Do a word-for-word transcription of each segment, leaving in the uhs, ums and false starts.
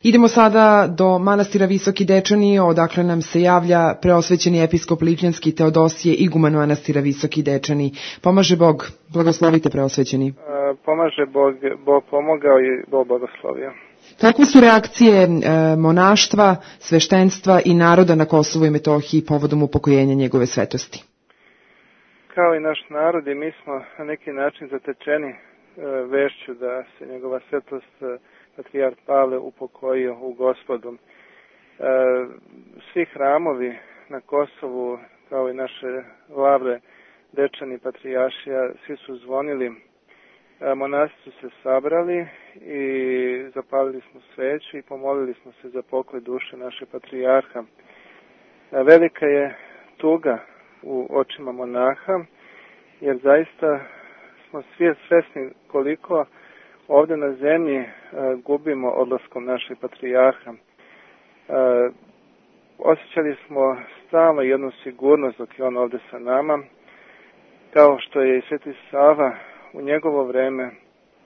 Idemo sada do manastira Visoki Dečani, odakle nam se javlja preosvećeni episkop Lipljanski Teodosije, iguman manastira Visoki Dečani. Pomaže Bog, blagoslovite preosvećeni. A, pomaže Bog, Bog pomogao i Bog blagoslovio. Kakve su reakcije e, monaštva, sveštenstva i naroda na Kosovu i Metohiji povodom upokojenja njegove svetosti? Kao i naš narod, i mi smo na neki način zatečeni e, vešću da se njegova svetost e, patrijarh Pavle upokojio u Gospodu. E, svi hramovi na Kosovu, kao i naše lavre, Dečani, patrijaršija, svi su zvonili. E, monasi su se sabrali i zapalili smo sveću i pomolili smo se za pokoj duše naše patrijarha. E, velika je tuga u očima monaha, jer zaista smo svi svesni koliko ovde na zemlji e, gubimo odlaskom našeg patrijarha. E, osjećali smo stalno jednu sigurnost dok je on ovde sa nama, kao što je i Sveti Sava u njegovo vreme e,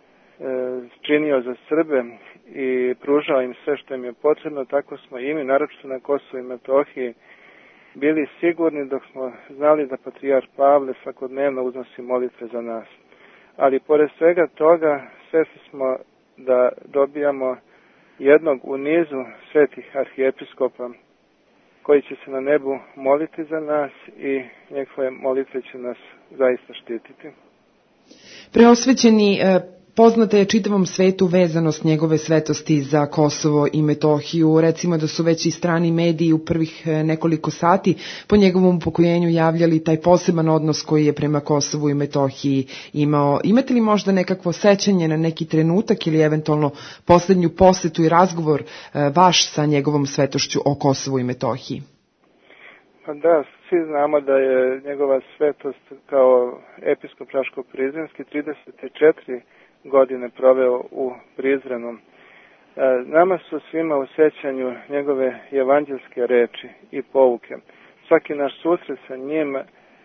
činio za Srbe i pružao im sve što im je potrebno, tako smo i mi, naročito na Kosovu i Metohiji, bili sigurni dok smo znali da patrijarh Pavle svakodnevno uznosi molitve za nas. Ali pored svega toga, svesni smo da dobijamo jednog u nizu svetih arhijepiskopa koji će se na nebu moliti za nas i njegove molitve će nas zaista štititi. Preosvećeni, poznata je čitavom svetu vezanost njegove svetosti za Kosovo i Metohiju. Recimo da su već i strani mediji u prvih nekoliko sati po njegovom upokojenju javljali taj poseban odnos koji je prema Kosovu i Metohiji imao. Imate li možda nekakvo sećanje na neki trenutak ili eventualno poslednju posetu i razgovor vaš sa njegovom svetošću o Kosovu i Metohiji? Pa da, svi znamo da je njegova svetost kao episkop Raško-Prizrenski trideset četiri godine proveo u Prizrenu. E, nama su svima u sećanju njegove evanđelske reči i pouke. Svaki naš susret sa njim e,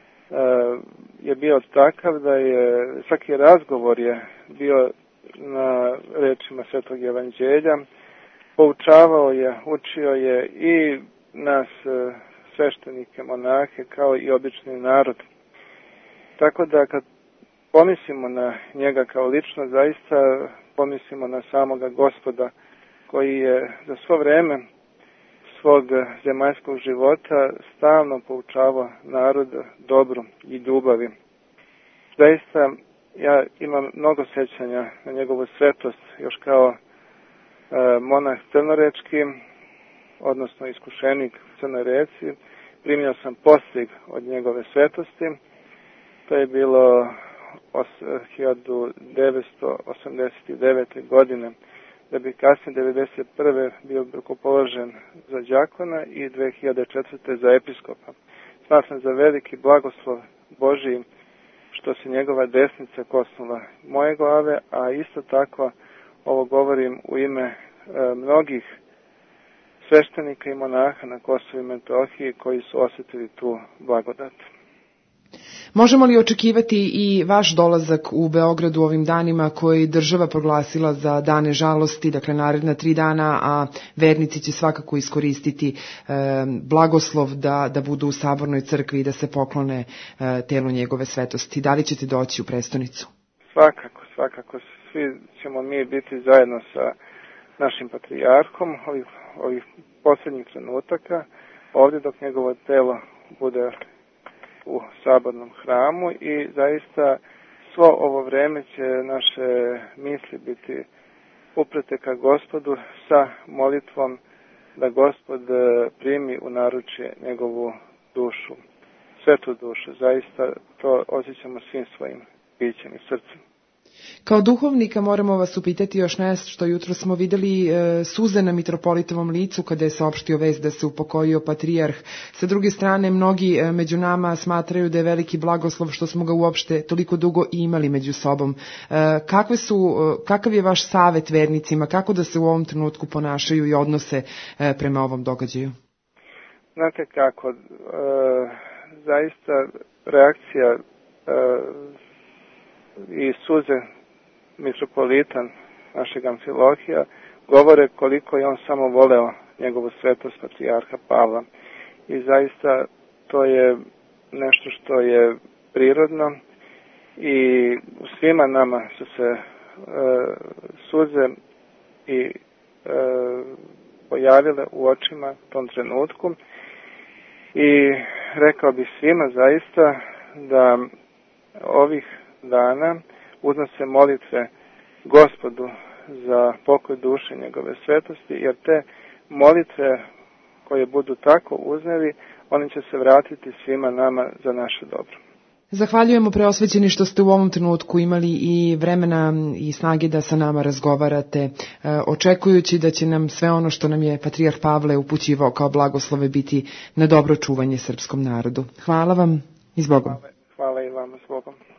je bio takav da je, svaki razgovor je bio na rečima Svetog evanđelja, poučavao je, učio je i nas e, sveštenike, monahe, kao i obični narod. Tako da kad pomislimo na njega kao lično, zaista pomislimo na samoga Gospoda koji je za svo vreme svog zemaljskog života stalno poučavao narod dobru i ljubavi. Zaista ja imam mnogo sećanja na njegovu svetost još kao e, monah crnorečki, odnosno iskušenik u Crnoj Reci. Primio sam postig od njegove svetosti. To je bilo hiljadu devetsto osamdeset devete. godine, da bi kasnije devedeset prve bio rukopoložen za đakona i dve hiljade četvrte. za episkopa. Smatram za veliki blagoslov Božiji što se njegova desnica kosnula moje glave, a isto tako ovo govorim u ime e, mnogih sveštenika i monaha na Kosovu i Metohiji koji su osjetili tu blagodat. Možemo li očekivati i vaš dolazak u Beogradu ovim danima koji država proglasila za dane žalosti, dakle naredna tri dana, a vernici će svakako iskoristiti e, blagoslov da, da budu u Sabornoj crkvi i da se poklone e, telu njegove svetosti. Da li ćete doći u prestonicu? Svakako, svakako. Svi ćemo mi biti zajedno sa našim patrijarhom ovih, ovih posljednjih trenutaka, ovdje dok njegovo telo bude u Sabornom hramu i zaista svo ovo vreme će naše misli biti uprete ka Gospodu sa molitvom da Gospod primi u naručje njegovu dušu, svetu dušu. Zaista to osjećamo svim svojim bićem i srcem. Kao duhovnika moramo vas upitati još nešto što jutro smo videli e, suze na mitropolitovom licu kada je saopštio vest da se upokojio patrijarh. Sa druge strane, mnogi e, među nama smatraju da je veliki blagoslov što smo ga uopšte toliko dugo imali među sobom. E, kakve su, e, kakav je vaš savet vernicima, kako da se u ovom trenutku ponašaju i odnose e, prema ovom događaju? Znate kako, e, zaista reakcija e, i suze mitropolitan našeg Amfilohija govore koliko je on samo voleo njegovu svetost patrijarha Pavla. I zaista to je nešto što je prirodno i u svima nama su se e, suze i e, pojavile u očima u tom trenutku i rekao bih svima zaista da ovih dana uznose molitve Gospodu za pokoj duše njegove svetosti, jer te molitve koje budu tako uzneli, oni će se vratiti svima nama za naše dobro. Zahvaljujemo, preosvećeni, što ste u ovom trenutku imali i vremena i snage da sa nama razgovarate, očekujući da će nam sve ono što nam je patrijarh Pavle upućivao kao blagoslove biti na dobro čuvanje srpskom narodu. Hvala vam i s Bogom. Hvala, hvala i vama, s Bogom.